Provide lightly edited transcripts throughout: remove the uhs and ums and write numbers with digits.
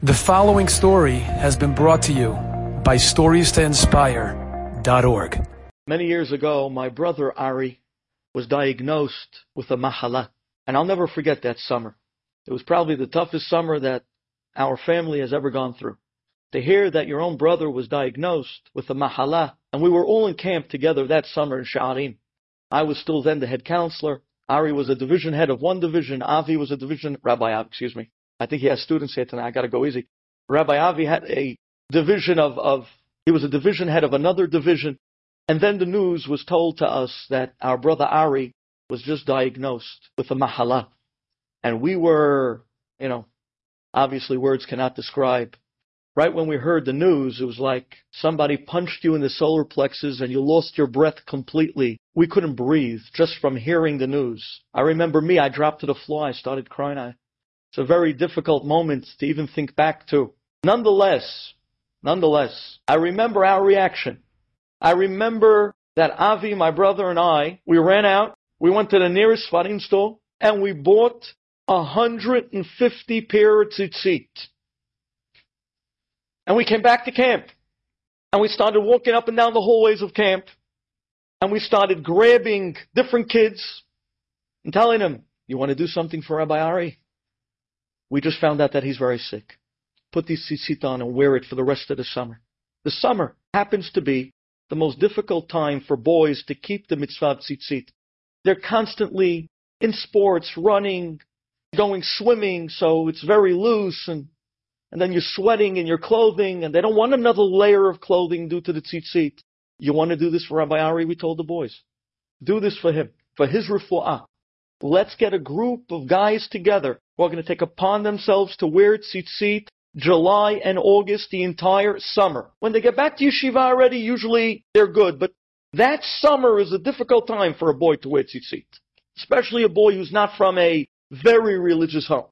The following story has been brought to you by StoriesToInspire.org. Many years ago, my brother Ari was diagnosed with a mahala, and I'll never forget that summer. It was probably the toughest summer that our family has ever gone through. To hear that your own brother was diagnosed with a mahala, and we were all in camp together that summer in Sha'arim. I was still then the head counselor. Ari was a division head of one division. Avi was Rabbi Avi, I think he has students here tonight. I got to go easy. Rabbi Avi had a division he was a division head of another division. And then the news was told to us that our brother Ari was just diagnosed with a mahala. And we were, obviously words cannot describe. Right when we heard the news, it was like somebody punched you in the solar plexus and you lost your breath completely. We couldn't breathe just from hearing the news. I remember I dropped to the floor. I started crying. It's a very difficult moment to even think back to. Nonetheless, I remember our reaction. I remember that Avi, my brother, and I, we ran out, we went to the nearest Sfarim store, and we bought 150 pair of tzitzit. And we came back to camp. And we started walking up and down the hallways of camp. And we started grabbing different kids and telling them, "You want to do something for Rabbi Ari? We just found out that he's very sick. Put these tzitzit on and wear it for the rest of the summer." The summer happens to be the most difficult time for boys to keep the mitzvah of tzitzit. They're constantly in sports, running, going swimming, so it's very loose, and then you're sweating in your clothing, and they don't want another layer of clothing due to the tzitzit. You want to do this for Rabbi Ari? We told the boys. Do this for him, for his refuah. Let's get a group of guys together who are going to take upon themselves to wear tzitzit July and August, the entire summer. When they get back to yeshiva already, usually they're good, but that summer is a difficult time for a boy to wear tzitzit, especially a boy who's not from a very religious home.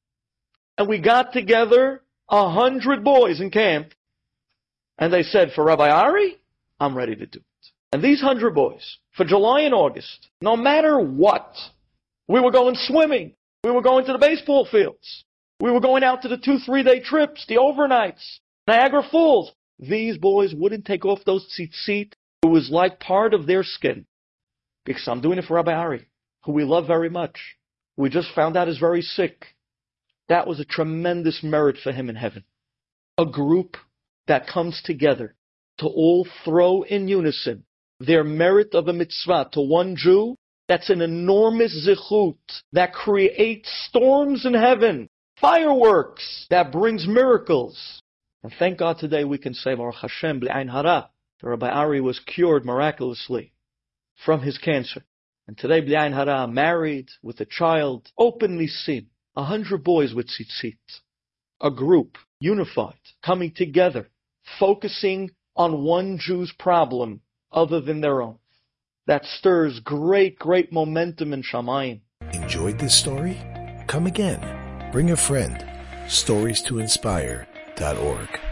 And we got together 100 boys in camp, and they said, "For Rabbi Ari, I'm ready to do it." And these 100 boys, for July and August, no matter what, we were going swimming. We were going to the baseball fields. We were going out to the 2-3 day trips, the overnights, Niagara Falls. These boys wouldn't take off those tzitzit. It was like part of their skin. Because I'm doing it for Rabbi Ari, who we love very much. We just found out is very sick. That was a tremendous merit for him in heaven. A group that comes together to all throw in unison their merit of a mitzvah to one Jew. That's an enormous zichut that creates storms in heaven, fireworks that brings miracles. And thank God today we can say, Baruch Hashem, b'le'ayin hara, that Rabbi Ari was cured miraculously from his cancer. And today, b'le'ayin hara, married with a child, openly seen, 100 boys with tzitzit. A group, unified, coming together, focusing on one Jew's problem other than their own. That stirs great momentum in Shamayim. Enjoyed this story? Come again. Bring a friend. StoriesToInspire.org